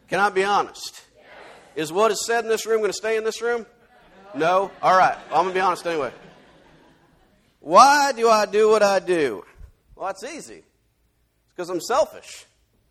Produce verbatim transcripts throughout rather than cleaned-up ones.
Can I be honest? Is what is said in this room going to stay in this room? No? All right. Well, I'm going to be honest anyway. Why do I do what I do? Well, that's easy. It's because I'm selfish.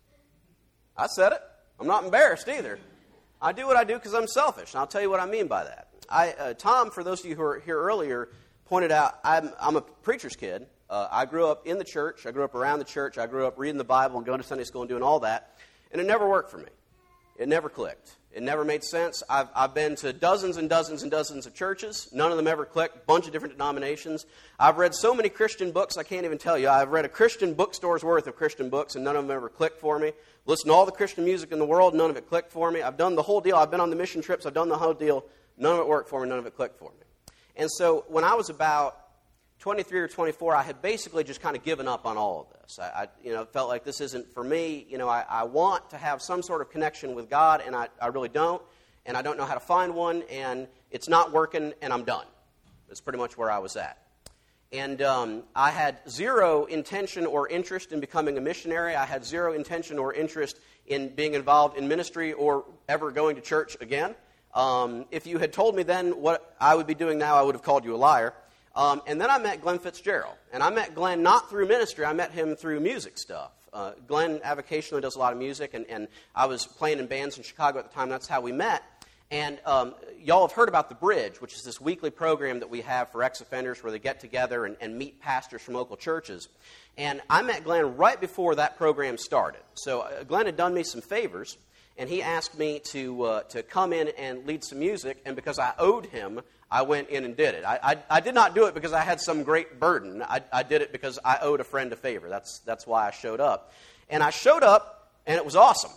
I said it. I'm not embarrassed either. I do what I do because I'm selfish, and I'll tell you what I mean by that. I, uh, Tom, for those of you who were here earlier, pointed out I'm, I'm a preacher's kid. Uh, I grew up in the church. I grew up around the church. I grew up reading the Bible and going to Sunday school and doing all that, and it never worked for me. It never clicked. It never made sense. I've, I've been to dozens and dozens and dozens of churches. None of them ever clicked. A bunch of different denominations. I've read so many Christian books, I can't even tell you. I've read a Christian bookstore's worth of Christian books, and none of them ever clicked for me. Listened to all the Christian music in the world, none of it clicked for me. I've done the whole deal. I've been on the mission trips. I've done the whole deal. None of it worked for me. None of it clicked for me. And so when I was about twenty-three or twenty-four, I had basically just kind of given up on all of this. I, I you know, felt like this isn't for me. You know, I, I want to have some sort of connection with God, and I, I really don't. And I don't know how to find one, and it's not working, and I'm done. That's pretty much where I was at. And um, I had zero intention or interest in becoming a missionary. I had zero intention or interest in being involved in ministry or ever going to church again. Um, if you had told me then what I would be doing now, I would have called you a liar. Um, and then I met Glenn Fitzgerald. And I met Glenn not through ministry. I met him through music stuff. Uh, Glenn avocationally does a lot of music, and, and I was playing in bands in Chicago at the time. That's how we met. And um, y'all have heard about The Bridge, which is this weekly program that we have for ex-offenders where they get together and, and meet pastors from local churches. And I met Glenn right before that program started. So uh, Glenn had done me some favors, and he asked me to uh, to come in and lead some music, and because I owed him, I went in and did it. I, I, I did not do it because I had some great burden. I, I did it because I owed a friend a favor. That's, that's why I showed up. And I showed up, and it was awesome.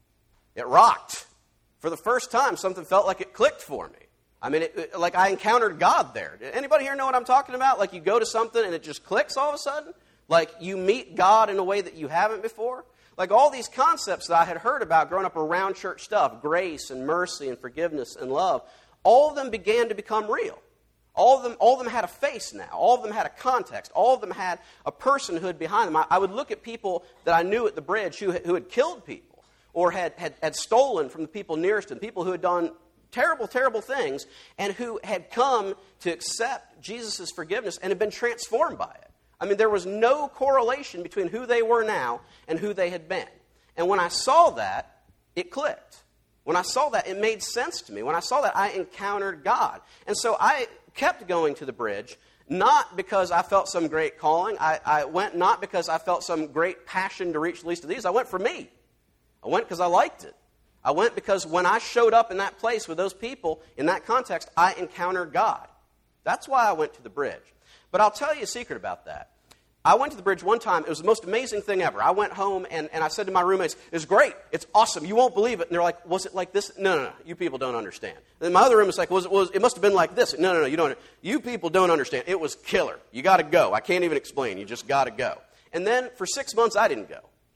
It rocked. For the first time, something felt like it clicked for me. I mean, it, it, like I encountered God there. Anybody here know what I'm talking about? Like you go to something and it just clicks all of a sudden? Like you meet God in a way that you haven't before? Like all these concepts that I had heard about growing up around church stuff, grace and mercy and forgiveness and love, all of them began to become real. All of them, all of them had a face now. All of them had a context. All of them had a personhood behind them. I, I would look at people that I knew at the Bridge who, who had killed people, or had, had, had stolen from the people nearest to them, people who had done terrible, terrible things, and who had come to accept Jesus' forgiveness and had been transformed by it. I mean, there was no correlation between who they were now and who they had been. And when I saw that, it clicked. When I saw that, it made sense to me. When I saw that, I encountered God. And so I kept going to the Bridge, not because I felt some great calling. I, I went not because I felt some great passion to reach the least of these. I went for me. I went because I liked it. I went because when I showed up in that place with those people, in that context, I encountered God. That's why I went to the Bridge. But I'll tell you a secret about that. I went to the Bridge one time. It was the most amazing thing ever. I went home and, and I said to my roommates, it's great. It's awesome. You won't believe it. And they're like, was it like this? No, no, no. You people don't understand. And my other roommate's like, was it, was, it must have been like this. No, no, no. You don't. You people don't understand. It was killer. You got to go. I can't even explain. You just got to go. And then for six months, I didn't go.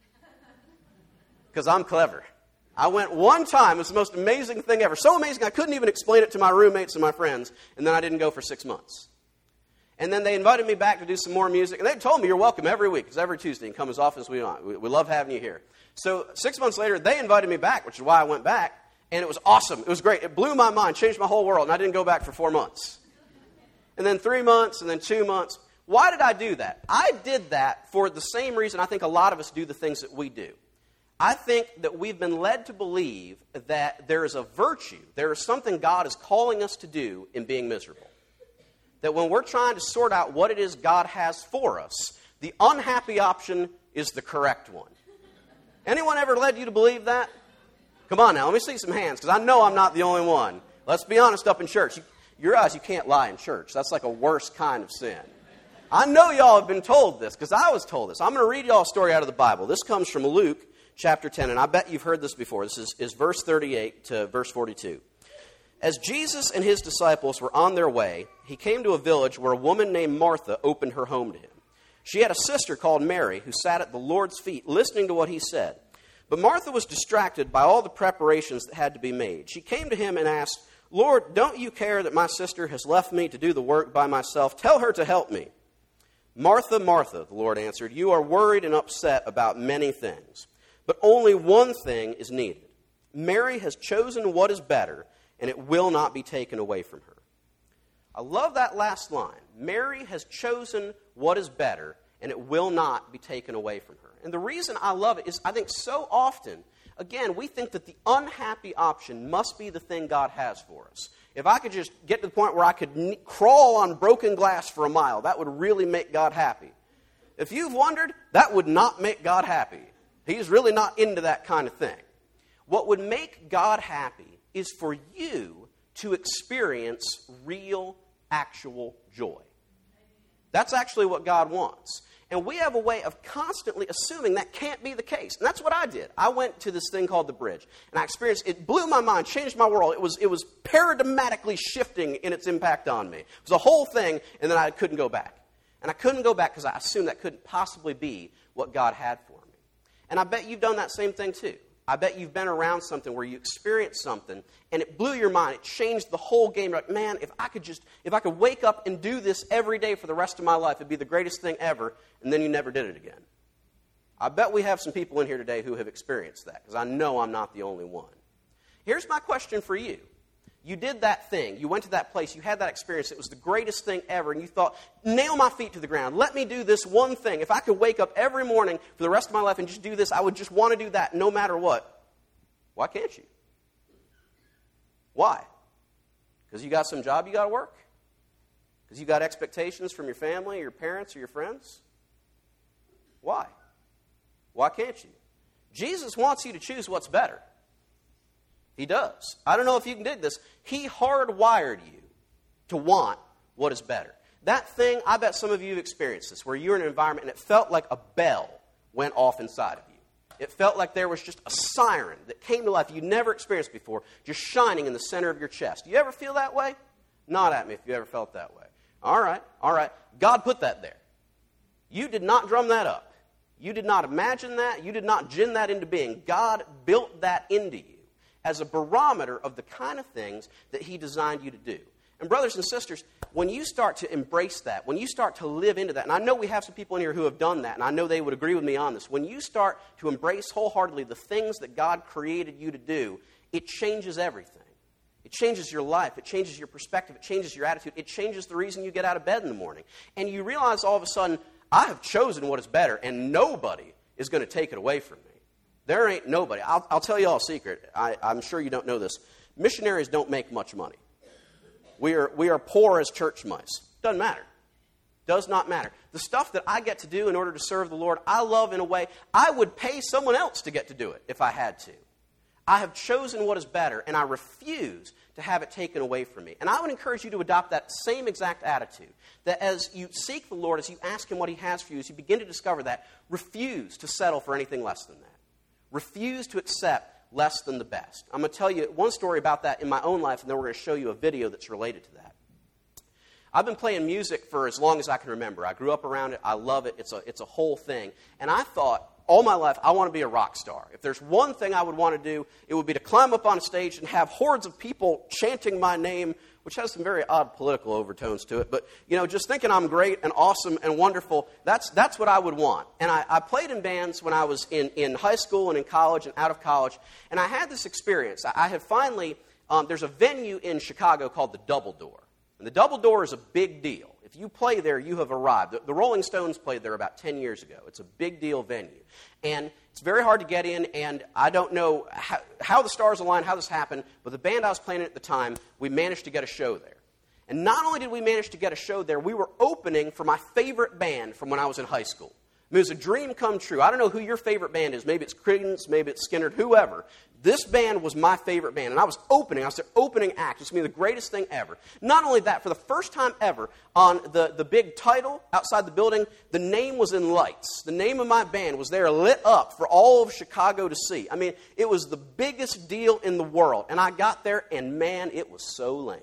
Because I'm clever. I went one time. It was the most amazing thing ever. So amazing, I couldn't even explain it to my roommates and my friends. And then I didn't go for six months. And then they invited me back to do some more music. And they told me, you're welcome every week. It's every Tuesday. And come as often as we want. We, we love having you here. So six months later, they invited me back, which is why I went back. And it was awesome. It was great. It blew my mind, changed my whole world. And I didn't go back for four months. And then three months, and then two months. Why did I do that? I did that for the same reason I think a lot of us do the things that we do. I think that we've been led to believe that there is a virtue, there is something God is calling us to do in being miserable. That when we're trying to sort out what it is God has for us, the unhappy option is the correct one. Anyone ever led you to believe that? Come on now, let me see some hands, because I know I'm not the only one. Let's be honest up in church. You, you realize you can't lie in church. That's like a worse kind of sin. I know y'all have been told this, because I was told this. I'm going to read y'all a story out of the Bible. This comes from Luke chapter ten, and I bet you've heard this before. This is, is verse thirty-eight to verse forty-two. As Jesus and his disciples were on their way, he came to a village where a woman named Martha opened her home to him. She had a sister called Mary who sat at the Lord's feet listening to what he said. But Martha was distracted by all the preparations that had to be made. She came to him and asked, Lord, don't you care that my sister has left me to do the work by myself? Tell her to help me. Martha, Martha, the Lord answered, you are worried and upset about many things, but only one thing is needed. Mary has chosen what is better, and it will not be taken away from her. I love that last line. Mary has chosen what is better, and it will not be taken away from her. And the reason I love it is I think so often, again, we think that the unhappy option must be the thing God has for us. If I could just get to the point where I could n- crawl on broken glass for a mile, that would really make God happy. If you've wondered, that would not make God happy. He's really not into that kind of thing. What would make God happy is for you to experience real, actual joy. That's actually what God wants. And we have a way of constantly assuming that can't be the case. And that's what I did. I went to this thing called the Bridge. And I experienced, it blew my mind, changed my world. It was, it was paradigmatically shifting in its impact on me. It was a whole thing, and then I couldn't go back. And I couldn't go back because I assumed that couldn't possibly be what God had for me. And I bet you've done that same thing too. I bet you've been around something where you experienced something and it blew your mind. It changed the whole game. You're like, man, if I could just, if I could wake up and do this every day for the rest of my life, it'd be the greatest thing ever. And then you never did it again. I bet we have some people in here today who have experienced that because I know I'm not the only one. Here's my question for you. You did that thing. You went to that place. You had that experience. It was the greatest thing ever. And you thought, nail my feet to the ground. Let me do this one thing. If I could wake up every morning for the rest of my life and just do this, I would just want to do that no matter what. Why can't you? Why? Because you got some job you got to work? Because you got expectations from your family, or your parents, or your friends? Why? Why can't you? Jesus wants you to choose what's better. He does. I don't know if you can dig this. He hardwired you to want what is better. That thing, I bet some of you have experienced this, where you're in an environment and it felt like a bell went off inside of you. It felt like there was just a siren that came to life you'd never experienced before, just shining in the center of your chest. Do you ever feel that way? Nod at me if you ever felt that way. All right, all right. God put that there. You did not drum that up. You did not imagine that. You did not gin that into being. God built that into you as a barometer of the kind of things that He designed you to do. And brothers and sisters, when you start to embrace that, when you start to live into that, and I know we have some people in here who have done that, and I know they would agree with me on this, when you start to embrace wholeheartedly the things that God created you to do, it changes everything. It changes your life. It changes your perspective. It changes your attitude. It changes the reason you get out of bed in the morning. And you realize all of a sudden, I have chosen what is better, and nobody is going to take it away from me. There ain't nobody. I'll, I'll tell you all a secret. I, I'm sure you don't know this. Missionaries don't make much money. We are, we are poor as church mice. Doesn't matter. Does not matter. The stuff that I get to do in order to serve the Lord, I love in a way I would pay someone else to get to do it if I had to. I have chosen what is better, and I refuse to have it taken away from me. And I would encourage you to adopt that same exact attitude, that as you seek the Lord, as you ask Him what He has for you, as you begin to discover that, refuse to settle for anything less than that. Refuse to accept less than the best. I'm going to tell you one story about that in my own life, and then we're going to show you a video that's related to that. I've been playing music for as long as I can remember. I grew up around it. I love it. It's a, it's a whole thing. And I thought, all my life, I want to be a rock star. If there's one thing I would want to do, it would be to climb up on a stage and have hordes of people chanting my name, which has some very odd political overtones to it. But, you know, just thinking I'm great and awesome and wonderful, that's that's what I would want. And I, I played in bands when I was in, in high school and in college and out of college. And I had this experience. I, I have finally, um, there's a venue in Chicago called the Double Door. And the Double Door is a big deal. If you play there, you have arrived. The, the Rolling Stones played there about ten years ago. It's a big deal venue. And it's very hard to get in, and I don't know how, how the stars aligned, how this happened, but the band I was playing at the time, we managed to get a show there. And not only did we manage to get a show there, we were opening for my favorite band from when I was in high school. I mean, it was a dream come true. I don't know who your favorite band is. Maybe it's Creedence, maybe it's Skynyrd, whoever. This band was my favorite band, and I was opening. I was their opening act. It was going to be the greatest thing ever. Not only that, for the first time ever, on the, the big title outside the building, the name was in lights. The name of my band was there lit up for all of Chicago to see. I mean, it was the biggest deal in the world. And I got there, and man, it was so lame.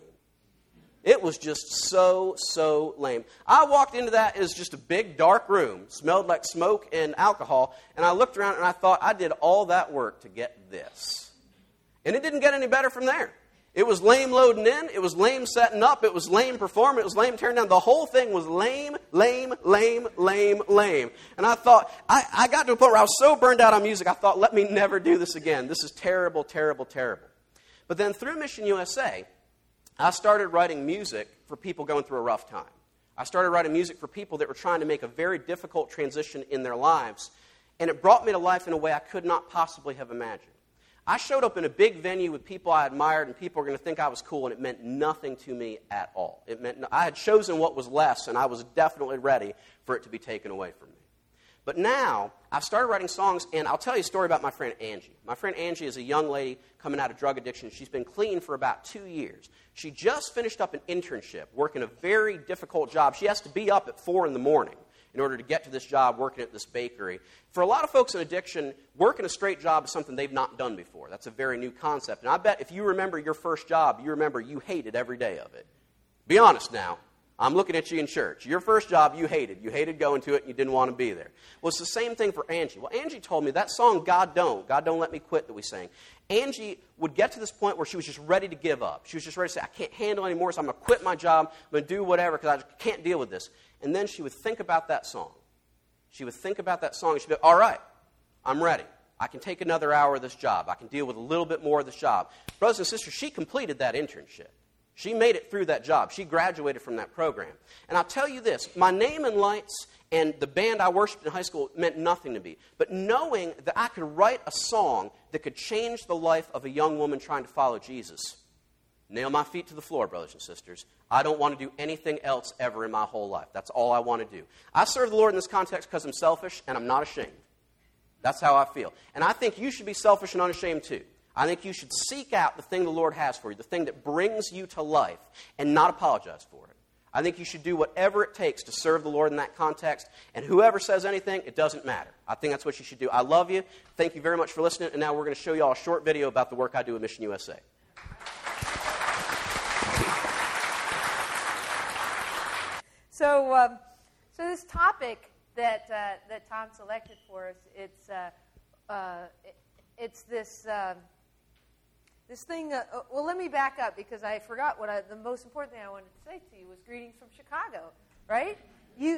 It was just so, so lame. I walked into that as just a big, dark room, smelled like smoke and alcohol, and I looked around and I thought, I did all that work to get this. And it didn't get any better from there. It was lame loading in. It was lame setting up. It was lame performing. It was lame tearing down. The whole thing was lame, lame, lame, lame, lame. And I thought, I, I got to a point where I was so burned out on music, I thought, let me never do this again. This is terrible, terrible, terrible. But then through Mission U S A, I started writing music for people going through a rough time. I started writing music for people that were trying to make a very difficult transition in their lives. And it brought me to life in a way I could not possibly have imagined. I showed up in a big venue with people I admired, and people were going to think I was cool, and it meant nothing to me at all. It meant no, I had chosen what was less, and I was definitely ready for it to be taken away from me. But now, I've started writing songs, and I'll tell you a story about my friend Angie. My friend Angie is a young lady coming out of drug addiction. She's been clean for about two years. She just finished up an internship, working a very difficult job. She has to be up at four in the morning in order to get to this job working at this bakery. For a lot of folks in addiction, working a straight job is something they've not done before. That's a very new concept. And I bet if you remember your first job, you remember you hated every day of it. Be honest now. I'm looking at you in church. Your first job you hated. You hated going to it and you didn't want to be there. Well, it's the same thing for Angie. Well, Angie told me that song, God Don't, God Don't Let Me Quit, that we sang, Angie would get to this point where she was just ready to give up. She was just ready to say, I can't handle it anymore, so I'm going to quit my job. I'm going to do whatever because I can't deal with this. And then she would think about that song. She would think about that song and she'd be, all right, I'm ready. I can take another hour of this job. I can deal with a little bit more of this job. Brothers and sisters, she completed that internship. She made it through that job. She graduated from that program. And I'll tell you this, my name and lights and the band I worshiped in high school meant nothing to me. But knowing that I could write a song that could change the life of a young woman trying to follow Jesus, nail my feet to the floor, brothers and sisters. I don't want to do anything else ever in my whole life. That's all I want to do. I serve the Lord in this context because I'm selfish and I'm not ashamed. That's how I feel. And I think you should be selfish and unashamed too. I think you should seek out the thing the Lord has for you, the thing that brings you to life, and not apologize for it. I think you should do whatever it takes to serve the Lord in that context, and whoever says anything, it doesn't matter. I think that's what you should do. I love you. Thank you very much for listening, and now we're going to show you all a short video about the work I do at Mission U S A. So, um, so this topic that uh, that Tom selected for us, it's uh, uh, it, it's this um, this thing. Uh, well, let me back up because I forgot what I, the most important thing I wanted to say to you was greetings from Chicago, right? You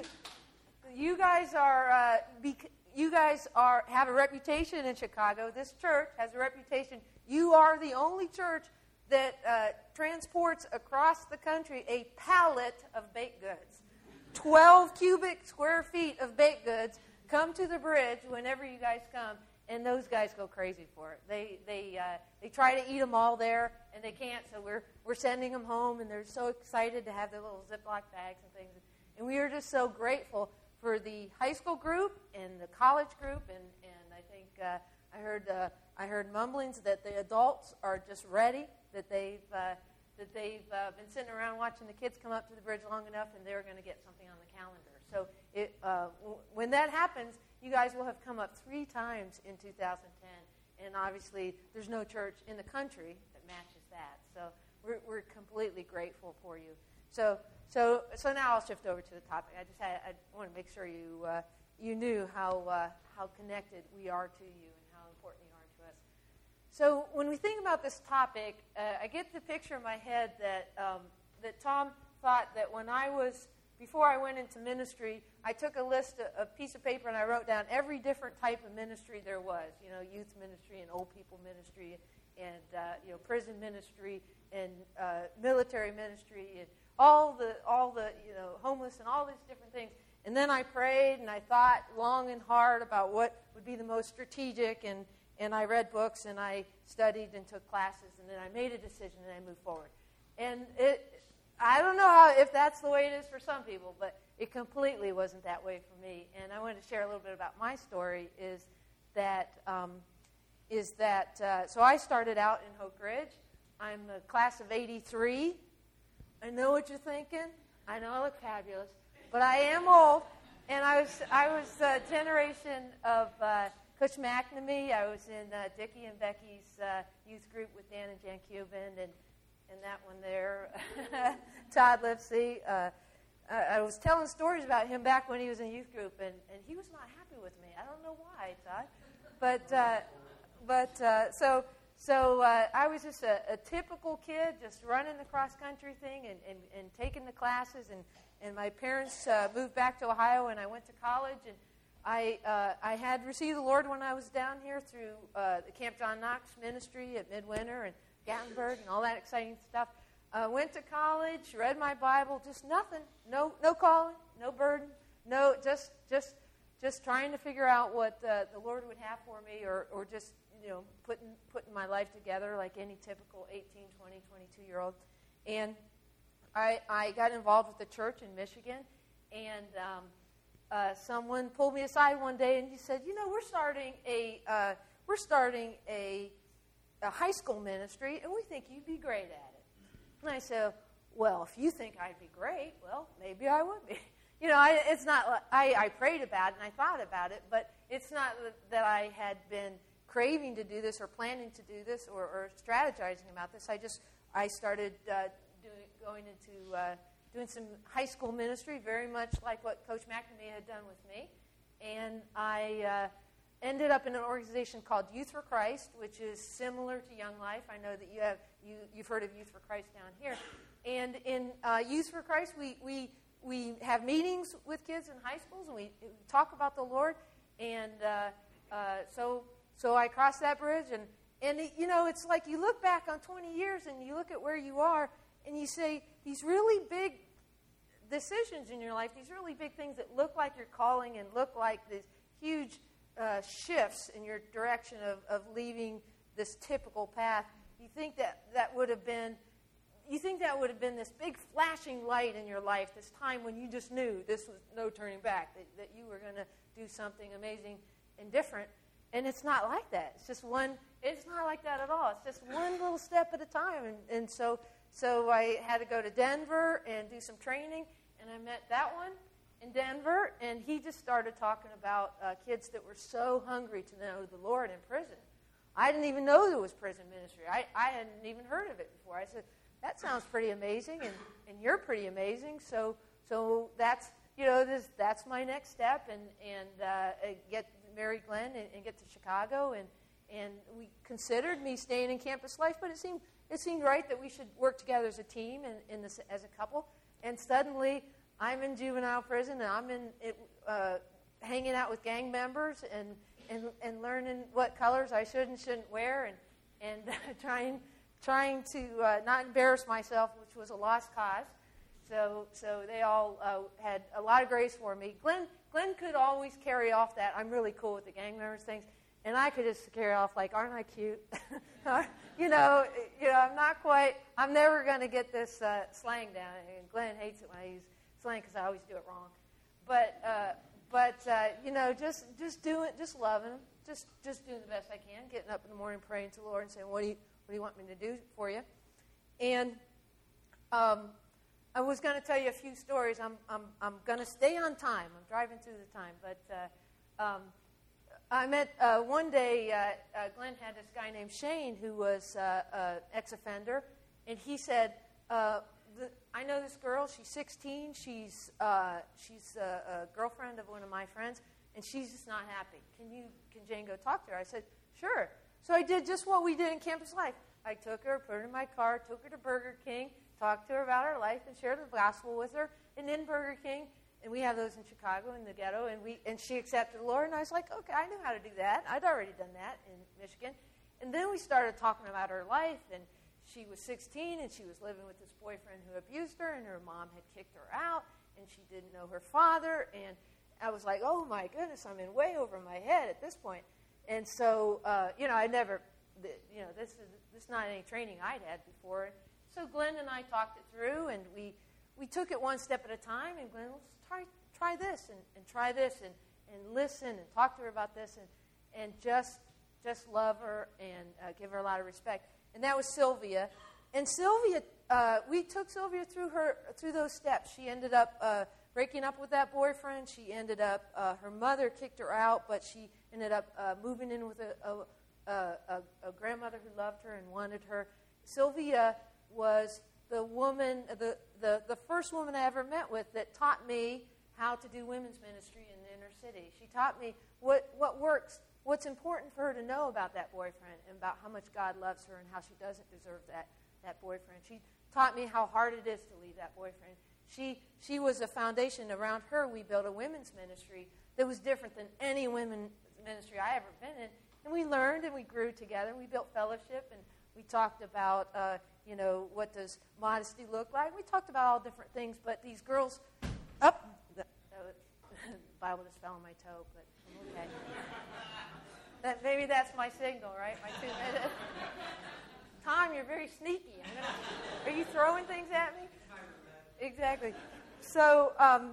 you guys are uh, bec- you guys are have a reputation in Chicago. This church has a reputation. You are the only church that uh, transports across the country a pallet of baked goods. twelve cubic square feet of baked goods come to the bridge whenever you guys come, and those guys go crazy for it. They they uh, they try to eat them all there, and they can't, so we're we're sending them home, and they're so excited to have their little Ziploc bags and things. And we are just so grateful for the high school group and the college group, and, and I think uh, I heard uh, I heard mumblings that the adults are just ready, that they've uh, that they've uh, been sitting around watching the kids come up to the bridge long enough, and they're going to get something on the calendar. So it, uh, w- when that happens, you guys will have come up three times in two thousand ten, and obviously there's no church in the country that matches that. So we're, we're completely grateful for you. So so so now I'll shift over to the topic. I just had, I want to make sure you uh, you knew how uh, how connected we are to you and how important you are to us. So when we think about this topic, uh, I get the picture in my head that um, that Tom thought that when I was, before I went into ministry, I took a list, a, a piece of paper, and I wrote down every different type of ministry there was. You know, youth ministry and old people ministry, and uh, you know, prison ministry and uh, military ministry, and all the all the you know homeless and all these different things. And then I prayed and I thought long and hard about what would be the most strategic, and and I read books, and I studied and took classes, and then I made a decision, and I moved forward. And it, I don't know how, if that's the way it is for some people, but it completely wasn't that way for me. And I wanted to share a little bit about my story. Is that um, is that uh, so I started out in Oak Ridge. I'm the class of eighty-three. I know what you're thinking. I know I look fabulous, but I am old. And I was I was a generation of Uh, Coach McNamee. I was in uh, Dickie and Becky's uh, youth group with Dan and Jan Cuban, and and that one there, Todd Lipsey. Uh, I, I was telling stories about him back when he was in youth group, and, and he was not happy with me. I don't know why, Todd, but uh, but uh, so so uh, I was just a, a typical kid, just running the cross-country thing and, and, and taking the classes. And, and my parents uh, moved back to Ohio, and I went to college. And I uh, I had received the Lord when I was down here through uh, the Camp John Knox ministry at Midwinter and Gatlinburg and all that exciting stuff. Uh, went to college, read my Bible, just nothing, no no calling, no burden, no just just just trying to figure out what uh, the Lord would have for me, or or just you know putting putting my life together like any typical eighteen, twenty, twenty-two year old. And I I got involved with the church in Michigan, and um, uh, someone pulled me aside one day and he said, you know, we're starting a uh, we're starting a a high school ministry, and we think you'd be great at it. And I said, well, if you think I'd be great, well, maybe I would be. You know, I, it's not, I, I prayed about it and I thought about it, but it's not that I had been craving to do this or planning to do this or, or strategizing about this. I just, I started uh, doing, going into uh, doing some high school ministry, very much like what Coach McNamee had done with me. And I uh, ended up in an organization called Youth for Christ, which is similar to Young Life. I know that you have, you, you've heard of Youth for Christ down here. And in uh, Youth for Christ, we, we we have meetings with kids in high schools, and we, we talk about the Lord. And uh, uh, so so I crossed that bridge. And, and it, you know, it's like you look back on twenty years, and you look at where you are, and you say, these really big decisions in your life, these really big things that look like your calling and look like these huge uh, shifts in your direction of, of leaving this typical path, you think that that would have been, you think that would have been this big flashing light in your life, this time when you just knew this was no turning back, that, that you were going to do something amazing and different. And it's not like that. It's just one, it's not like that at all. It's just one little step at a time. And, and so so I had to go to Denver and do some training, and I met that one in Denver, and he just started talking about uh, kids that were so hungry to know the Lord in prison. I didn't even know there was prison ministry. I, I hadn't even heard of it before. I said, that sounds pretty amazing, and, and you're pretty amazing. So so that's you know this that's my next step, and and uh, get marry Glenn and, and get to Chicago, and and we considered me staying in campus life, but it seemed it seemed right that we should work together as a team and in this as a couple. And suddenly I'm in juvenile prison, and I'm in it, uh, hanging out with gang members and, and and learning what colors I should and shouldn't wear, and and uh, trying. trying to uh, not embarrass myself, which was a lost cause. So so they all uh, had a lot of grace for me. Glenn Glenn could always carry off that I'm really cool with the gang members things, and I could just carry off like, aren't I cute? you know, you know, I'm not quite, I'm never going to get this uh, slang down. And Glenn hates it when I use slang because I always do it wrong. But, uh, but uh, you know, just just doing, just loving them, just, just doing the best I can, getting up in the morning, praying to the Lord and saying, what do you, What do you want me to do for you? And um, I was going to tell you a few stories. I'm I'm I'm going to stay on time. I'm driving through the time, but uh, um, I met uh, one day. Uh, uh, Glenn had this guy named Shane who was uh, uh, ex-offender, and he said, uh, the, "I know this girl. She's sixteen. She's uh, she's a, a girlfriend of one of my friends, and she's just not happy. Can you can Jane go talk to her?" I said, "Sure." So I did just what we did in campus life. I took her, put her in my car, took her to Burger King, talked to her about her life, and shared the gospel with her. And in Burger King, and we have those in Chicago in the ghetto, and we and she accepted the Lord. And I was like, okay, I knew how to do that. I'd already done that in Michigan. And then we started talking about her life, and she was sixteen, and she was living with this boyfriend who abused her, and her mom had kicked her out, and she didn't know her father. And I was like, oh my goodness, I'm in way over my head at this point. And so, uh, you know, I never, you know, this is this is not any training I'd had before. So Glenn and I talked it through, and we, we took it one step at a time. And Glenn, let's try try this and, and try this and, and listen and talk to her about this and and just just love her and uh, give her a lot of respect. And that was Sylvia. And Sylvia, uh, we took Sylvia through her through those steps. She ended up uh, breaking up with that boyfriend. She ended up, uh, her mother kicked her out, but she ended up uh, moving in with a, a, a, a grandmother who loved her and wanted her. Sylvia was the woman, the, the, the first woman I ever met with that taught me how to do women's ministry in the inner city. She taught me what, what works what's important for her to know about that boyfriend and about how much God loves her and how she doesn't deserve that, that boyfriend. She taught me how hard it is to leave that boyfriend. She, she was a foundation. Around her, we built a women's ministry that was different than any women's ministry I ever been in. And we learned and we grew together. We built fellowship, and we talked about, uh, you know, what does modesty look like. We talked about all different things, but these girls, up, oh, the, the Bible just fell on my toe, but I'm okay. That, maybe that's my signal, right? My two minutes. Tom, you're very sneaky. I'm gonna, are you throwing things at me? Exactly. So, um,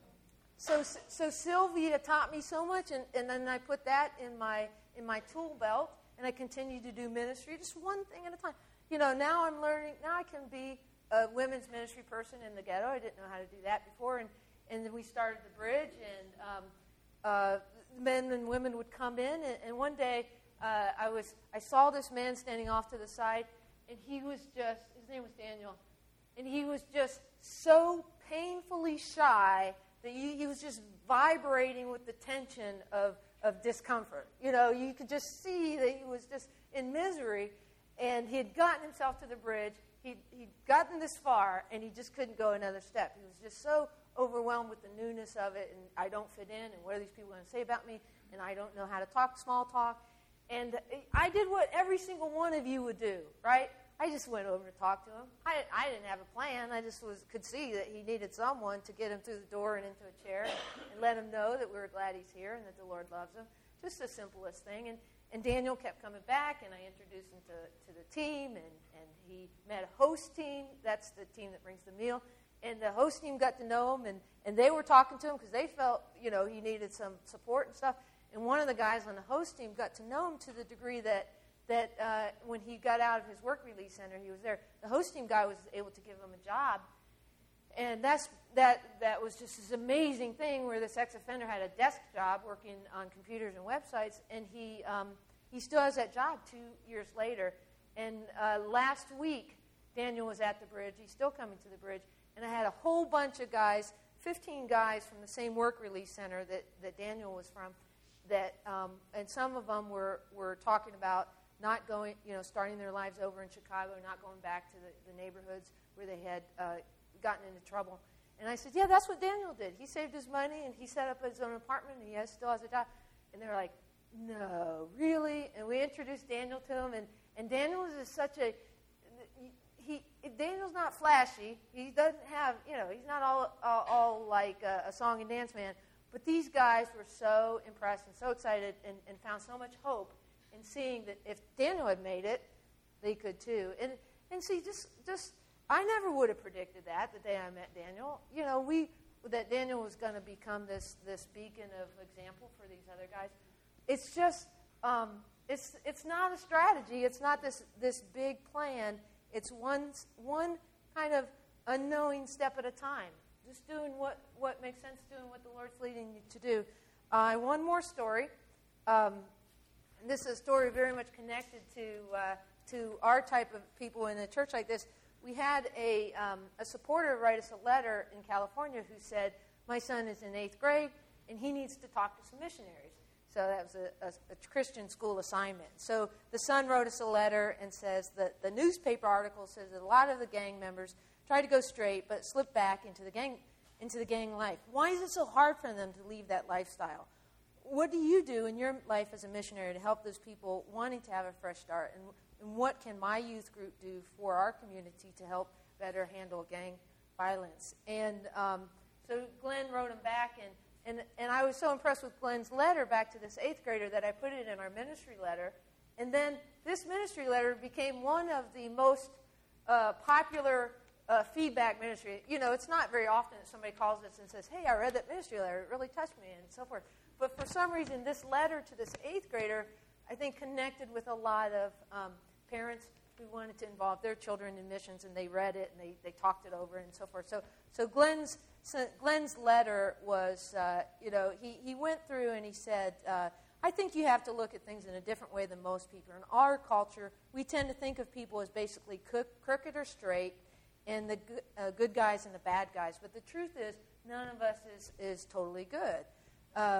so, so Sylvia taught me so much, and, and then I put that in my in my tool belt, and I continue to do ministry, just one thing at a time. You know, now I'm learning. Now I can be a women's ministry person in the ghetto. I didn't know how to do that before, and and then we started the bridge, and um, uh, men and women would come in, and, and one day uh, I was I saw this man standing off to the side, and he was just his name was Daniel, and he was just so painfully shy that you, he was just vibrating with the tension of, of discomfort. You know, you could just see that he was just in misery, and he had gotten himself to the bridge. He'd, he'd gotten this far, and he just couldn't go another step. He was just so overwhelmed with the newness of it, and I don't fit in, and what are these people going to say about me, and I don't know how to talk small talk. And I did what every single one of you would do, right? I just went over to talk to him. I, I didn't have a plan. I just was could see that he needed someone to get him through the door and into a chair and let him know that we were glad he's here and that the Lord loves him. Just the simplest thing. And, and Daniel kept coming back, and I introduced him to, to the team, and, and he met a host team. That's the team that brings the meal. And the host team got to know him, and, and they were talking to him because they felt, you know, he needed some support and stuff. And one of the guys on the host team got to know him to the degree that that uh, when he got out of his work release center, he was there. The host team guy was able to give him a job. And that's that that was just this amazing thing where this ex-offender had a desk job working on computers and websites, and he um, he still has that job two years later. And uh, last week, Daniel was at the bridge. He's still coming to the bridge. And I had a whole bunch of guys, fifteen guys from the same work release center that, that Daniel was from, that um, and some of them were, were talking about not going, you know, starting their lives over in Chicago, not going back to the, the neighborhoods where they had uh, gotten into trouble. And I said, yeah, that's what Daniel did. He saved his money, and he set up his own apartment, and he has, still has a job. And they're like, no, really? And we introduced Daniel to him, and, and Daniel is such a, he, Daniel's not flashy. He doesn't have, you know, he's not all, all, all like a, a song and dance man. But these guys were so impressed and so excited and, and found so much hope and seeing that if Daniel had made it, they could too. And and see, just just I never would have predicted that the day I met Daniel. You know, we that Daniel was going to become this this beacon of example for these other guys. It's just um, it's it's not a strategy. It's not this this big plan. It's one one kind of unknowing step at a time. Just doing what, what makes sense, doing what the Lord's leading you to do. Uh, one more story. Um, This is a story very much connected to uh, to our type of people in a church like this. We had a um, a supporter write us a letter in California who said, my son is in eighth grade, and he needs to talk to some missionaries. So that was a, a, a Christian school assignment. So the son wrote us a letter and says that the newspaper article says that a lot of the gang members try to go straight but slip back into the gang into the gang life. Why is it so hard for them to leave that lifestyle? What do you do in your life as a missionary to help those people wanting to have a fresh start? And, and what can my youth group do for our community to help better handle gang violence? And um, so Glenn wrote him back, and, and, and I was so impressed with Glenn's letter back to this eighth grader that I put it in our ministry letter. And then this ministry letter became one of the most uh, popular uh, feedback ministry. You know, it's not very often that somebody calls us and says, hey, I read that ministry letter. It really touched me, and so forth. But for some reason, this letter to this eighth grader, I think, connected with a lot of um, parents who wanted to involve their children in missions, and they read it, and they, they talked it over, and so forth. So so Glenn's so Glenn's letter was, uh, you know, he, he went through and he said, uh, I think you have to look at things in a different way than most people. In our culture, we tend to think of people as basically cook, crooked or straight, and the good, uh, good guys and the bad guys. But the truth is, none of us is, is totally good. Uh,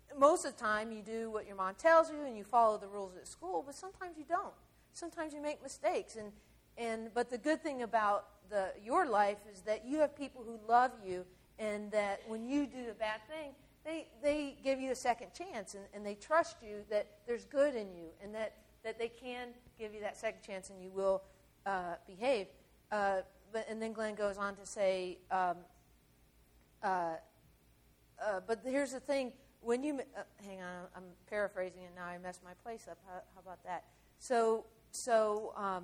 most of the time you do what your mom tells you and you follow the rules at school, but sometimes you don't. Sometimes you make mistakes. And, and but the good thing about the your life is that you have people who love you, and that when you do a bad thing, they, they give you a second chance, and, and they trust you that there's good in you, and that, that they can give you that second chance and you will uh, behave. Uh, but and then Glenn goes on to say, um, uh, uh, but here's the thing. When you, uh, hang on, I'm paraphrasing and now I messed my place up. How, how about that? So, so um,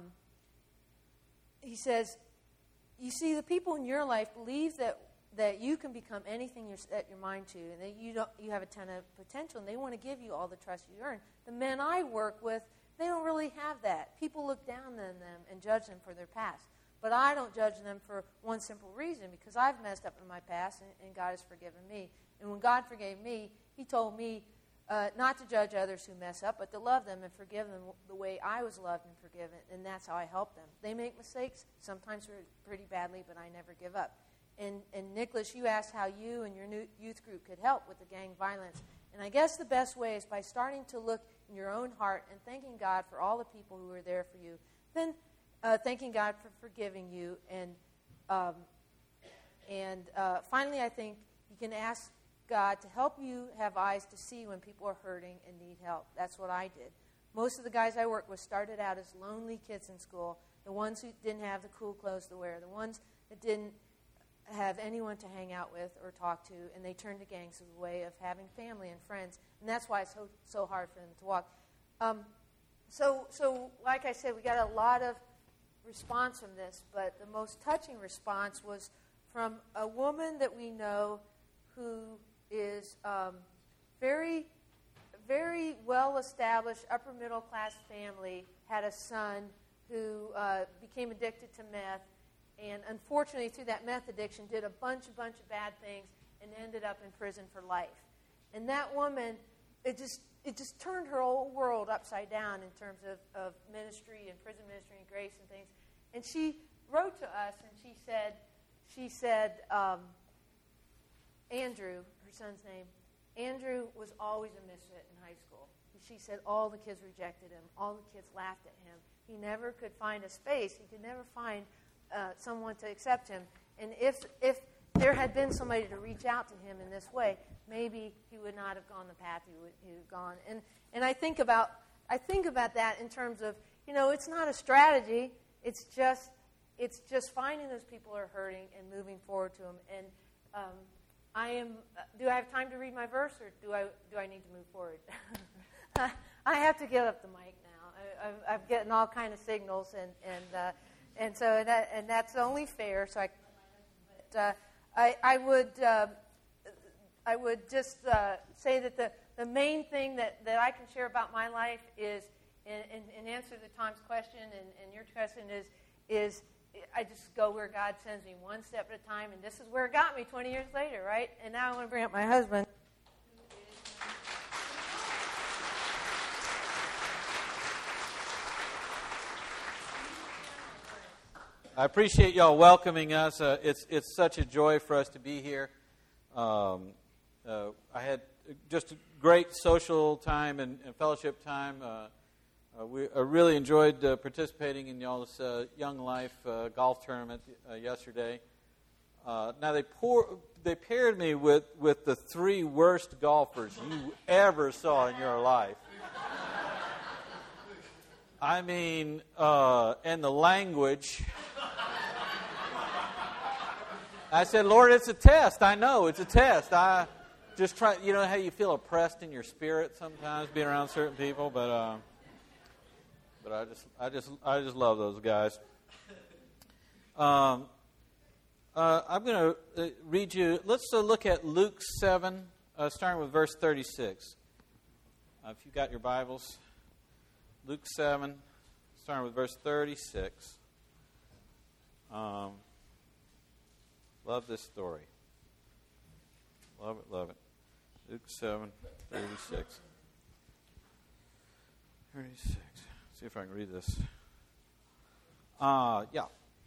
he says, you see, the people in your life believe that, that you can become anything you set your mind to, and that you don't, you have a ton of potential, and they want to give you all the trust you earn. The men I work with, they don't really have that. People look down on them and judge them for their past. But I don't judge them for one simple reason, because I've messed up in my past, and, and God has forgiven me. And when God forgave me, He told me uh, not to judge others who mess up, but to love them and forgive them the way I was loved and forgiven, and that's how I help them. They make mistakes, sometimes pretty badly, but I never give up. And, and Nicholas, you asked how you and your new youth group could help with the gang violence. And I guess the best way is by starting to look in your own heart and thanking God for all the people who were there for you. Then uh, thanking God for forgiving you. And um, and uh, finally, I think you can ask God to help you have eyes to see when people are hurting and need help. That's what I did. Most of the guys I worked with started out as lonely kids in school, the ones who didn't have the cool clothes to wear, the ones that didn't have anyone to hang out with or talk to, and they turned to gangs as a way of having family and friends, and that's why it's so, so hard for them to walk. Um, so, so, like I said, we got a lot of response from this, but the most touching response was from a woman that we know who is um, very, very well-established, upper-middle-class family, had a son who uh, became addicted to meth, and unfortunately, through that meth addiction, did a bunch, a bunch of bad things and ended up in prison for life. And that woman, it just it just turned her whole world upside down in terms of, of ministry and prison ministry and grace and things. And she wrote to us, and she said, she said, um, Andrew, her son's name, Andrew was always a misfit in high school. She said all the kids rejected him. All the kids laughed at him. He never could find a space. He could never find uh, someone to accept him. And if if there had been somebody to reach out to him in this way, maybe he would not have gone the path he would he would gone. And and I think about I think about that in terms of, you know, it's not a strategy. It's just it's just finding those people who are hurting and moving forward to them. And um, I am. Do I have time to read my verse, or do I do I need to move forward? I have to get up the mic now. I, I'm, I'm getting all kind of signals, and and uh, and so that and that's only fair. So I, but, uh, I, I would uh, I would just uh, say that the, the main thing that, that I can share about my life is, in, in, in answer to Tom's question and, and your question is is I just go where God sends me, one step at a time, and this is where it got me twenty years later, right? And now I want to bring up my husband. I appreciate y'all welcoming us. Uh, it's it's such a joy for us to be here. Um, uh, I had just a great social time and, and fellowship time. Uh, uh, we I really enjoyed uh, participating in y'all's uh, Young Life uh, golf tournament uh, yesterday. Uh, now they pour, they paired me with, with the three worst golfers you ever saw in your life. I mean, uh, and the language. I said, Lord, it's a test. I know it's a test. I just try. You know how you feel oppressed in your spirit sometimes being around certain people, but uh, but I just I just I just love those guys. Um, uh, I'm going to uh, read you. Let's uh, look at Luke seven, uh, starting with verse thirty-six. Uh, if you've got your Bibles, Luke seven, starting with verse thirty-six. Um. Love this story. Love it, love it. Luke seven, thirty-six. thirty-six. See if I can read this. Uh, yeah.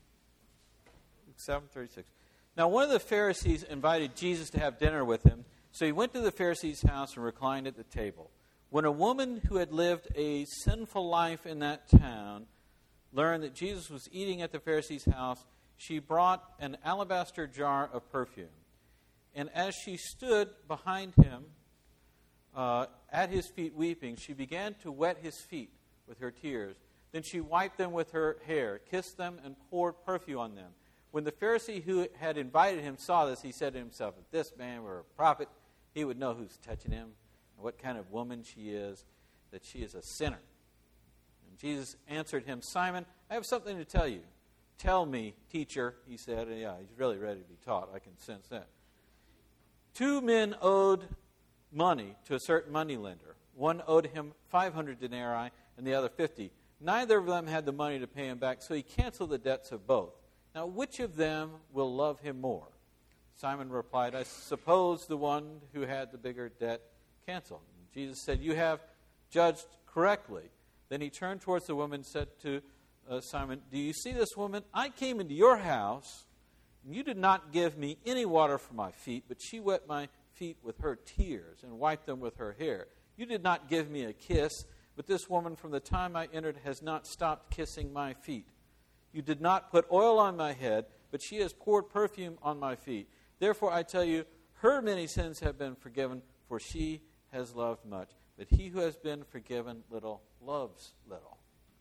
Luke seven, thirty-six. Now, one of the Pharisees invited Jesus to have dinner with him, So he went to the Pharisee's house and reclined at the table. When a woman who had lived a sinful life in that town learned that Jesus was eating at the Pharisee's house, she brought an alabaster jar of perfume. And as she stood behind him uh, at his feet weeping, she began to wet his feet with her tears. Then she wiped them with her hair, kissed them, and poured perfume on them. When the Pharisee who had invited him saw this, he said to himself, if this man were a prophet, he would know who's touching him and what kind of woman she is, that she is a sinner. And Jesus answered him, Simon, I have something to tell you. Tell me, teacher, he said. And yeah, he's really ready to be taught. I can sense that. Two men owed money to a certain moneylender. One owed him five hundred denarii and the other fifty. Neither of them had the money to pay him back, so he canceled the debts of both. Now, which of them will love him more? Simon replied, I suppose the one who had the bigger debt canceled. And Jesus said, you have judged correctly. Then he turned towards the woman and said to uh, Simon, do you see this woman? I came into your house, and you did not give me any water for my feet, but she wet my feet with her tears and wiped them with her hair. You did not give me a kiss, but this woman from the time I entered has not stopped kissing my feet. You did not put oil on my head, but she has poured perfume on my feet. Therefore I tell you, her many sins have been forgiven, for she has loved much. But he who has been forgiven little loves little.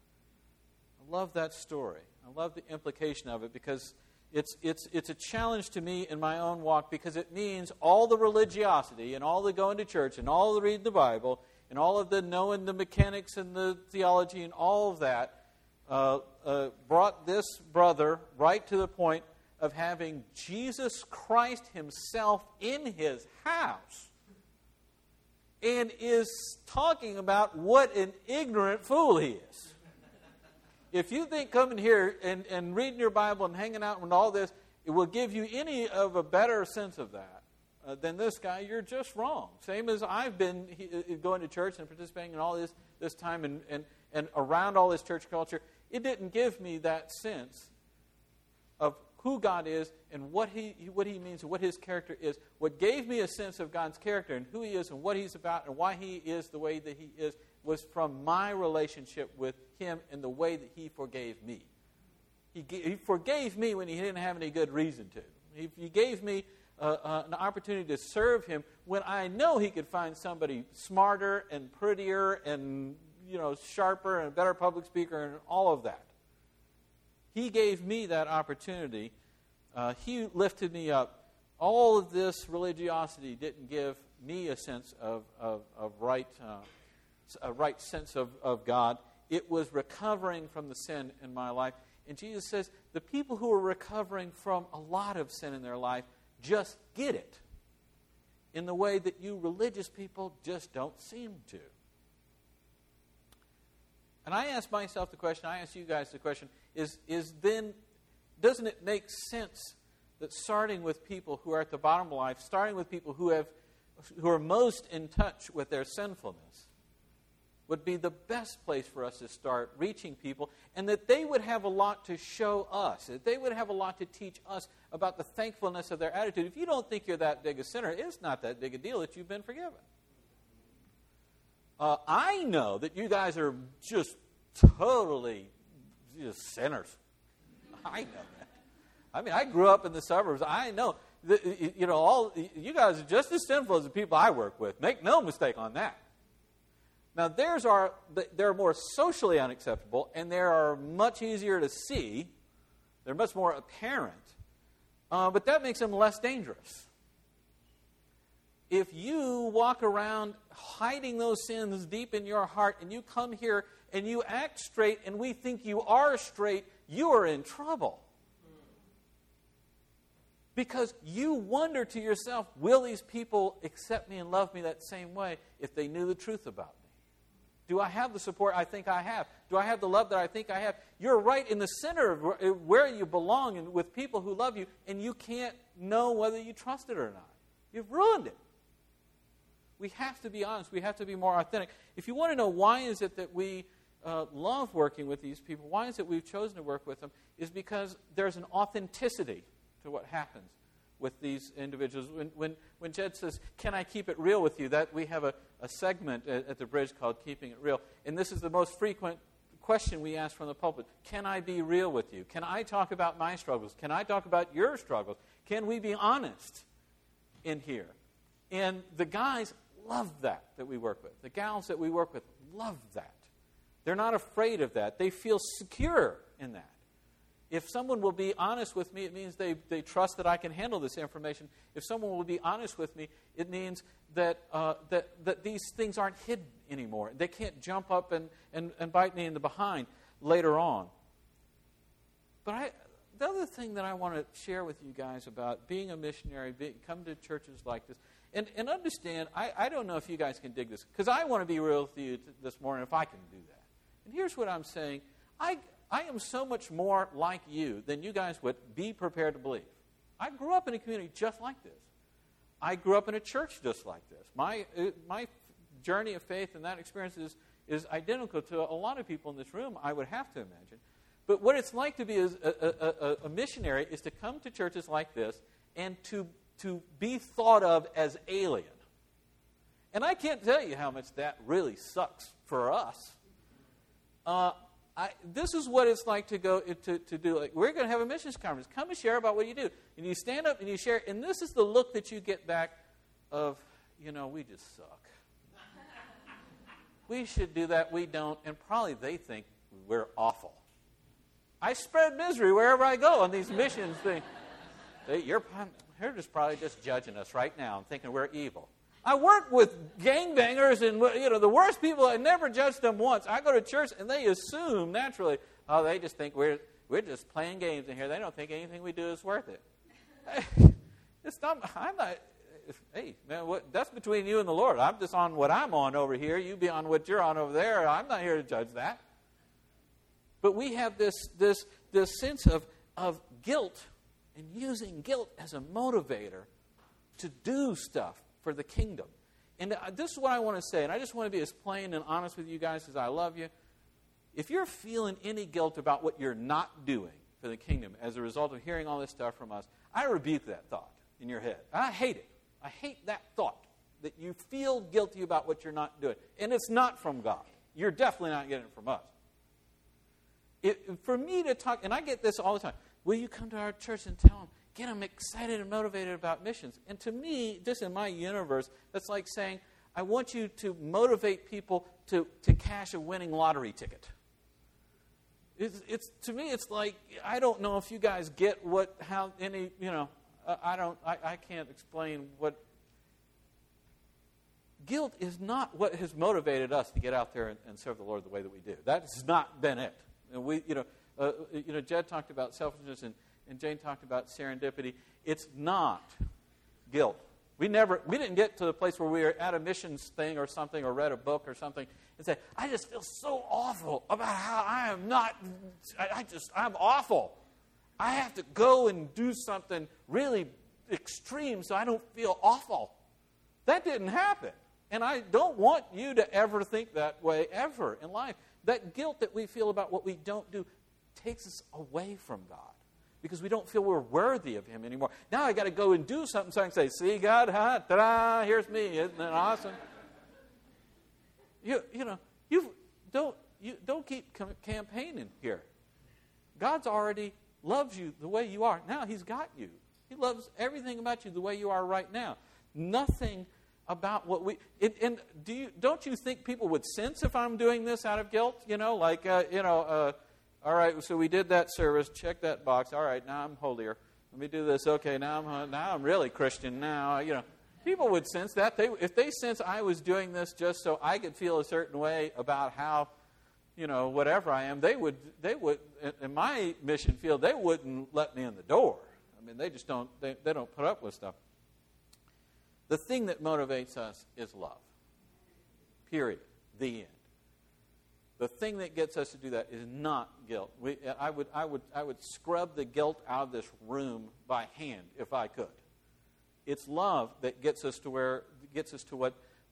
I love that story. I love the implication of it because it's it's it's a challenge to me in my own walk, because it means all the religiosity and all the going to church and all the reading the Bible and all of the knowing the mechanics and the theology and all of that uh, uh, brought this brother right to the point of having Jesus Christ himself in his house and is talking about what an ignorant fool he is. If you think coming here and, and reading your Bible and hanging out and all this, it will give you any of a better sense of that uh, than this guy, you're just wrong. Same as I've been he, going to church and participating in all this this time and, and, and around all this church culture, it didn't give me that sense of who God is and what he what he means and what his character is. What gave me a sense of God's character and who he is and what he's about and why he is the way that he is was from my relationship with him and the way that he forgave me. He, he forgave me when he didn't have any good reason to. He, he gave me uh, uh, an opportunity to serve him when I know he could find somebody smarter and prettier and, you know, sharper and a better public speaker and all of that. He gave me that opportunity. Uh, he lifted me up. All of this religiosity didn't give me a sense of, of, of right, uh, a right sense of, of God. It was recovering from the sin in my life. And Jesus says the people who are recovering from a lot of sin in their life just get it in the way that you religious people just don't seem to. And I ask myself the question, I ask you guys the question, is, is then, doesn't it make sense that starting with people who are at the bottom of life, starting with people who have, who are most in touch with their sinfulness, would be the best place for us to start reaching people, and that they would have a lot to show us, that they would have a lot to teach us about the thankfulness of their attitude. If you don't think you're that big a sinner, it's not that big a deal that you've been forgiven. Uh, I know that you guys are just totally just sinners. I know that. I mean, I grew up in the suburbs. I know that, you know, all you guys are just as sinful as the people I work with. Make no mistake on that. Now, theirs are they're more socially unacceptable, and they are much easier to see. They're much more apparent, uh, but that makes them less dangerous. If you walk around hiding those sins deep in your heart and you come here and you act straight and we think you are straight, you are in trouble. Because you wonder to yourself, will these people accept me and love me that same way if they knew the truth about me? Do I have the support I think I have? Do I have the love that I think I have? You're right in the center of where you belong and with people who love you, and you can't know whether you trust it or not. You've ruined it. We have to be honest. We have to be more authentic. If you want to know why is it that we uh, love working with these people, why is it we've chosen to work with them, is because there's an authenticity to what happens. with these individuals. When, when, when Jed says, can I keep it real with you? That we have a, a segment at, at the Bridge called Keeping It Real. And this is the most frequent question we ask from the pulpit. Can I be real with you? Can I talk about my struggles? Can I talk about your struggles? Can we be honest in here? And the guys love that that we work with. The gals that we work with love that. They're not afraid of that. They feel secure in that. If someone will be honest with me, it means they, they trust that I can handle this information. If someone will be honest with me, it means that uh, that, that these things aren't hidden anymore. They can't jump up and, and, and bite me in the behind later on. But I, the other thing that I want to share with you guys about being a missionary, being, come to churches like this, and, and understand, I, I don't know if you guys can dig this, because I want to be real with you t- this morning if I can do that. And here's what I'm saying. I... I am so much more like you than you guys would be prepared to believe. I grew up in a community just like this. I grew up in a church just like this. My uh, my journey of faith and that experience is, is identical to a lot of people in this room, I would have to imagine. But what it's like to be a, a, a, a missionary is to come to churches like this and to, to be thought of as alien. And I can't tell you how much that really sucks for us. Uh I, this is what it's like to go to, to do. Like, we're going to have a missions conference. Come and share about what you do. And you stand up and you share. And this is the look that you get back of, you know, we just suck. We should do that. We don't. And probably they think we're awful. I spread misery wherever I go on these missions things. They, you're, you're just probably just judging us right now and thinking we're evil. I work with gangbangers and, you know, the worst people. I never judged them once. I go to church and they assume naturally, oh, they just think we're we're just playing games in here. They don't think anything we do is worth it. It's not. I'm not. Hey, man, what, that's between you and the Lord. I'm just on what I'm on over here. You be on what you're on over there. I'm not here to judge that. But we have this this this sense of of guilt and using guilt as a motivator to do stuff for the kingdom. And uh, this is what I want to say, and I just want to be as plain and honest with you guys as I love you. If you're feeling any guilt about what you're not doing for the kingdom as a result of hearing all this stuff from us, I rebuke that thought in your head. I hate it. I hate that thought, that you feel guilty about what you're not doing. And it's not from God. You're definitely not getting it from us. It, for me to talk, and I get this all the time, will you come to our church and tell them, get them excited and motivated about missions? And to me, just in my universe, that's like saying, I want you to motivate people to, to cash a winning lottery ticket. It's, it's to me, it's like, I don't know if you guys get what, how any, you know, uh, I don't, I, I can't explain what. Guilt is not what has motivated us to get out there and, and serve the Lord the way that we do. That has not been it. And we, you know, uh, you know, Jed talked about selfishness and And Jane talked about serendipity. It's not guilt. We never, we didn't get to the place where we were at a missions thing or something, or read a book or something, and say, I just feel so awful about how I am not, I, I just, I'm awful. I have to go and do something really extreme so I don't feel awful. That didn't happen. And I don't want you to ever think that way ever in life. That guilt that we feel about what we don't do takes us away from God, because we don't feel we're worthy of Him anymore. Now I got to go and do something so I can say, see God, ha, ta-da, here's me. Isn't that awesome? You you know, you don't you don't keep com- campaigning here. God's already loves you the way you are. Now He's got you. He loves everything about you the way you are right now. Nothing about what we it, and do you don't you think people would sense if I'm doing this out of guilt? You know, like uh, you know. Uh, All right, so we did that service. Check that box. All right, now I'm holier. Let me do this. Okay, now I'm now I'm really Christian. Now, you know, people would sense that. They, if they sense I was doing this just so I could feel a certain way about how, you know, whatever I am, they would they would in my mission field they wouldn't let me in the door. I mean, they just don't they, they don't put up with stuff. The thing that motivates us is love. Period. The end. The thing that gets us to do that is not guilt. We, I would, I would, I would scrub the guilt out of this room by hand if I could. It's love that gets us to where gets us to what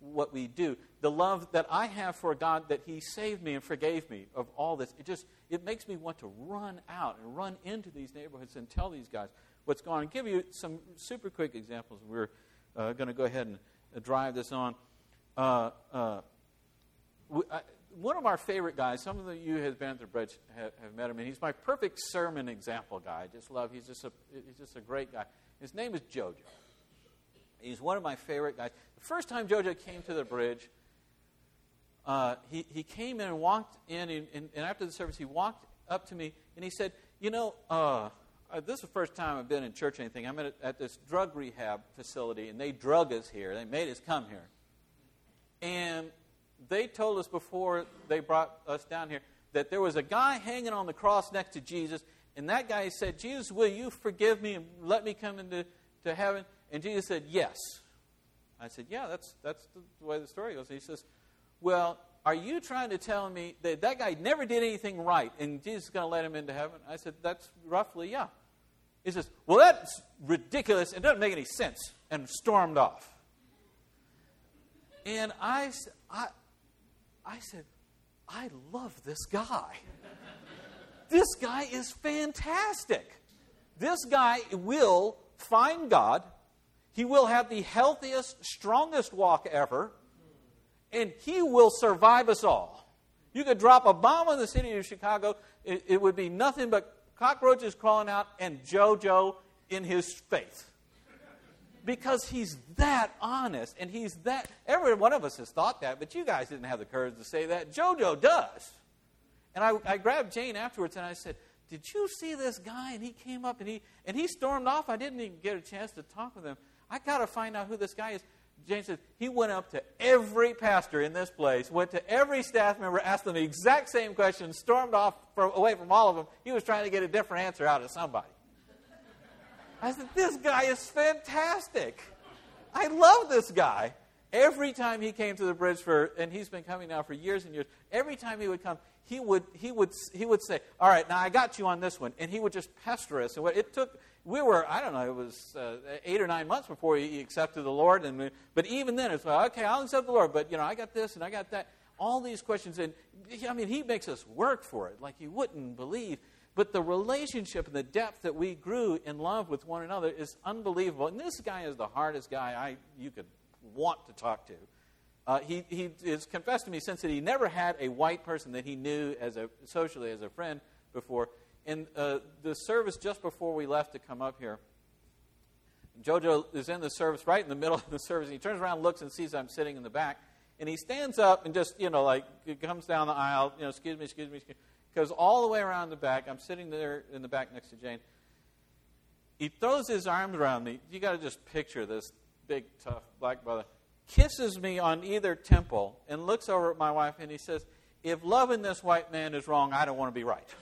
what we do. The love that I have for God, that He saved me and forgave me of all this, it just, it makes me want to run out and run into these neighborhoods and tell these guys what's going on. I'll give you some super quick examples. We're uh, going to go ahead and uh, drive this on. Uh, uh, we, I, one of our favorite guys, some of you who have been at the bridge have, have met him, and he's my perfect sermon example guy. I just love, he's just a, he's just a great guy. His name is JoJo. He's one of my favorite guys. The first time JoJo came to the bridge, uh, he, he came in and walked in, and, and, and after the service, he walked up to me, and he said, you know, uh, uh, this is the first time I've been in church or anything. I'm at, at this drug rehab facility, and they drug us here. They made us come here. And they told us before they brought us down here that there was a guy hanging on the cross next to Jesus, and that guy said, Jesus, will you forgive me and let me come into to heaven? And Jesus said, yes. I said, yeah, that's that's the way the story goes. And he says, well, are you trying to tell me that that guy never did anything right and Jesus is going to let him into heaven? I said, that's roughly, yeah. He says, well, that's ridiculous. It doesn't make any sense. And stormed off. And I, I, I said, I love this guy. This guy is fantastic. This guy will find God. He will have the healthiest, strongest walk ever. And he will survive us all. You could drop a bomb on the city of Chicago. It, it would be nothing but cockroaches crawling out and JoJo in his faith. Because he's that honest. And he's that... Every one of us has thought that. But you guys didn't have the courage to say that. JoJo does. And I, I grabbed Jane afterwards and I said, did you see this guy? And he came up and he and he stormed off. I didn't even get a chance to talk with him. I got to find out who this guy is. Jane said, he went up to every pastor in this place, went to every staff member, asked them the exact same question, stormed off from, away from all of them. He was trying to get a different answer out of somebody. I said, this guy is fantastic. I love this guy. Every time he came to the bridge for, and he's been coming now for years and years, every time he would come, he would he would he would say, all right, now I got you on this one. And he would just pester us. And what it took, we were, I don't know, it was uh, eight or nine months before he accepted the Lord. And we, but even then, it's like, okay, I'll accept the Lord. But, you know, I got this and I got that. All these questions. And, I mean, he makes us work for it like you wouldn't believe. But the relationship and the depth that we grew in love with one another is unbelievable. And this guy is the hardest guy I you could want to talk to. Uh, he, he has confessed to me since that he never had a white person that he knew as a socially as a friend before. In uh, the service just before we left to come up here, JoJo is in the service, right in the middle of the service. And he turns around, looks, and sees I'm sitting in the back. And he stands up and just, you know, like, comes down the aisle, you know, excuse me, excuse me, excuse me. Goes all the way around the back. I'm sitting there in the back next to Jane. He throws his arms around me. You got to just picture this big, tough black brother. Kisses me on either temple and looks over at my wife and he says, if loving this white man is wrong, I don't want to be right.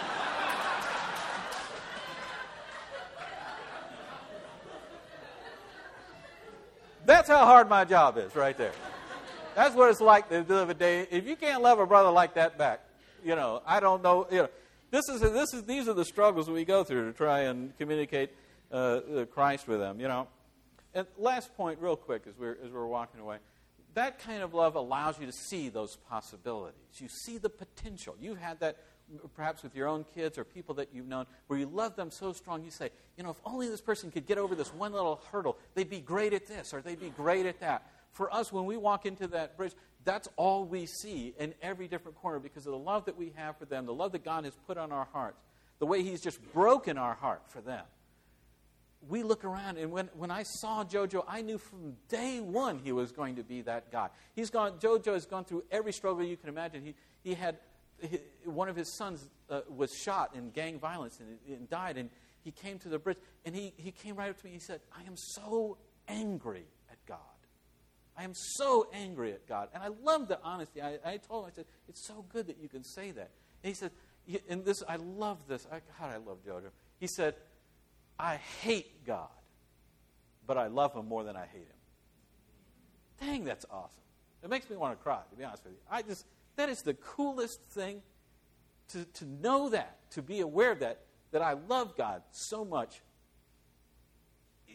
That's how hard my job is right there. That's what it's like to live a day. If you can't love a brother like that back, you know, I don't know. You know, this is this is these are the struggles we go through to try and communicate uh, Christ with them. You know, and last point, real quick, as we're as we're walking away, that kind of love allows you to see those possibilities. You see the potential. You've had that perhaps with your own kids or people that you've known, where you love them so strong. You say, you know, if only this person could get over this one little hurdle, they'd be great at this or they'd be great at that. For us, when we walk into that bridge, that's all we see in every different corner because of the love that we have for them, the love that God has put on our hearts, the way He's just broken our heart for them. We look around, and when, when I saw JoJo, I knew from day one he was going to be that guy. He's gone. JoJo has gone through every struggle you can imagine. He he had he, one of his sons uh, was shot in gang violence and, and died, and he came to the bridge, and he, he came right up to me. He said, "I am so angry at God. I am so angry at God." And I love the honesty. I, I told him, I said, it's so good that you can say that. And he said, and this, I love this. I, God, I love JoJo. He said, I hate God, but I love Him more than I hate Him. Dang, that's awesome. It makes me want to cry, to be honest with you. I just, that is the coolest thing to, to know that, to be aware of that, that I love God so much.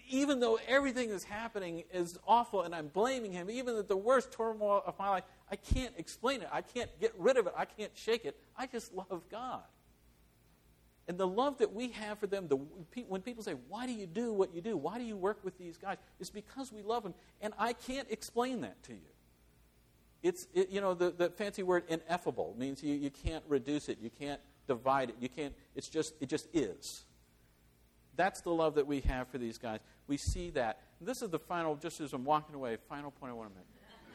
even though everything that's happening is awful and I'm blaming him, even at the worst turmoil of my life, I can't explain it. I can't get rid of it. I can't shake it. I just love God. And the love that we have for them, the, when people say, why do you do what you do? Why do you work with these guys? It's because we love them. And I can't explain that to you. It's, it, you know, the, the fancy word ineffable means you, you can't reduce it. You can't divide it. You can't, it's just, it just is. That's the love that we have for these guys. We see that. And this is the final, just as I'm walking away, final point I want to make.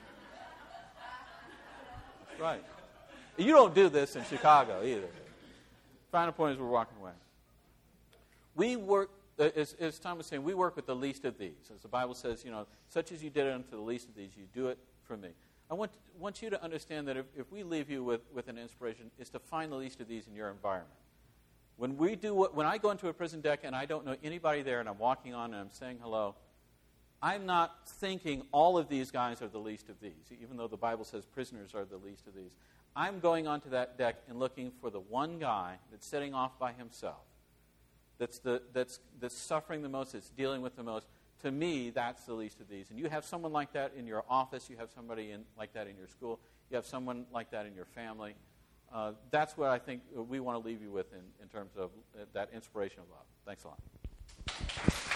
That's right. You don't do this in Chicago either. Final point is we're walking away. We work, as, as Tom was saying, we work with the least of these. As the Bible says, you know, such as you did it unto the least of these, you do it for me. I want, want you to understand that if, if we leave you with, with an inspiration, is to find the least of these in your environment. When we do what, when I go into a prison deck and I don't know anybody there and I'm walking on and I'm saying hello, I'm not thinking all of these guys are the least of these, even though the Bible says prisoners are the least of these. I'm going onto that deck and looking for the one guy that's sitting off by himself, that's, the, that's, that's suffering the most, that's dealing with the most. To me, that's the least of these. And you have someone like that in your office. You have somebody in, like that in your school. You have someone like that in your family. Uh, that's what I think we want to leave you with in, in terms of uh, that inspiration of love. Thanks a lot.